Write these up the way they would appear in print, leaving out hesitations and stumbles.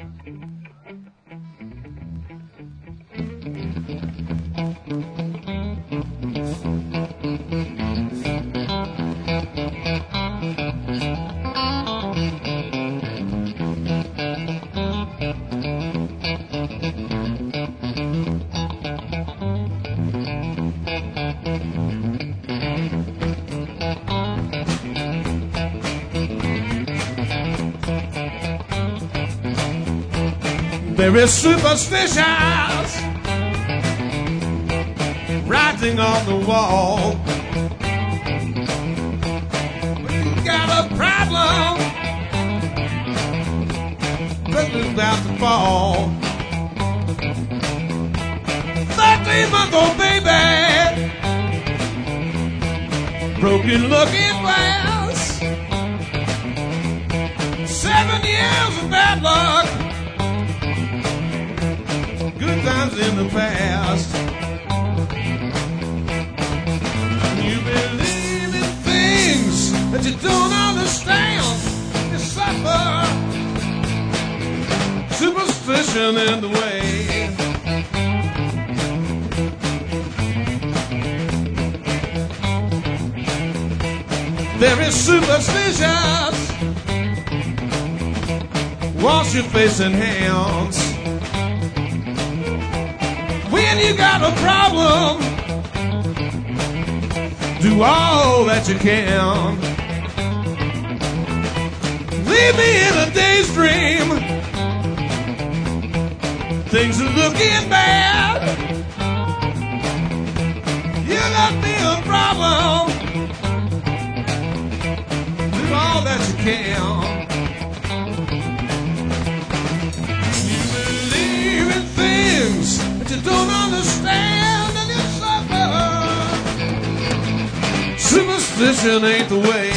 Very superstitious, writing on the wall. When you got a problem, Brooklyn's about to fall. 13-month-old baby, broken looking glass. 7 years of bad luck, good times in the past. You believe in things that you don't understand. You suffer superstition in the way. Very superstitious, wash your face and hands. When you got a problem, do all that you can. Leave me in a day's dream. Things are looking bad. You got me a problem. Do all that you can. You believe in things that you don't understand, and you suffer. Superstition ain't the way.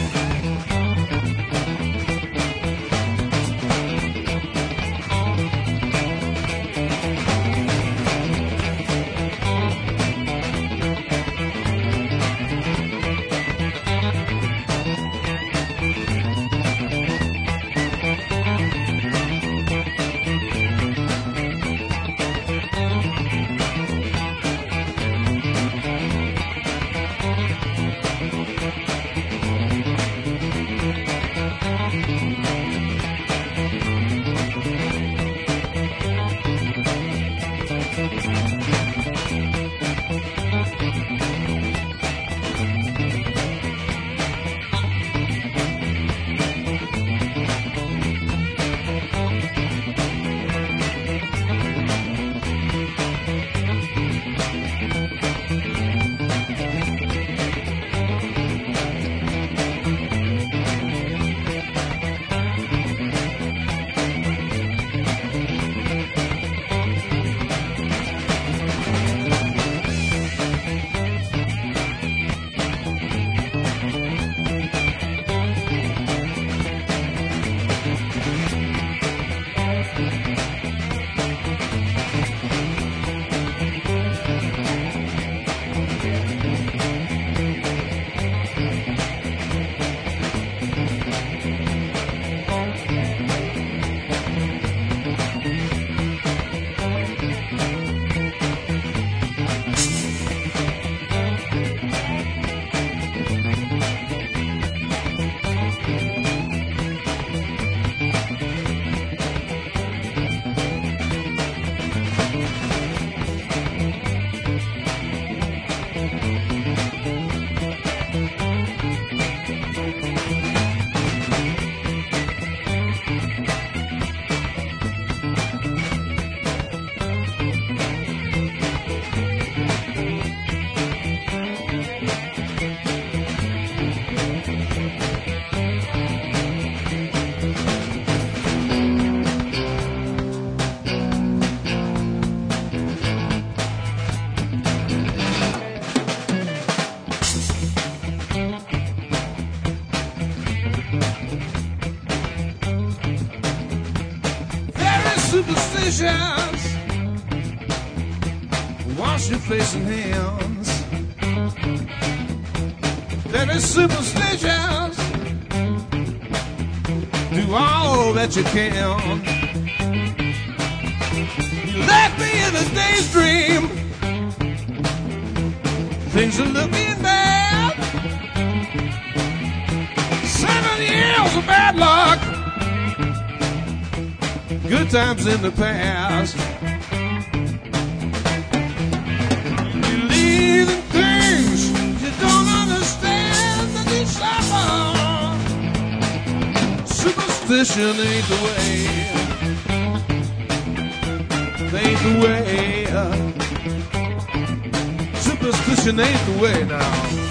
Superstitions, wash your face and hands. Very superstitious, do all that you can. You left me in a daydream. Things are looking bad. 7 years of bad luck. Good times in the past. You're leaving things you don't understand that you suffer. Superstition ain't the way. Ain't the way. Superstition ain't the way now.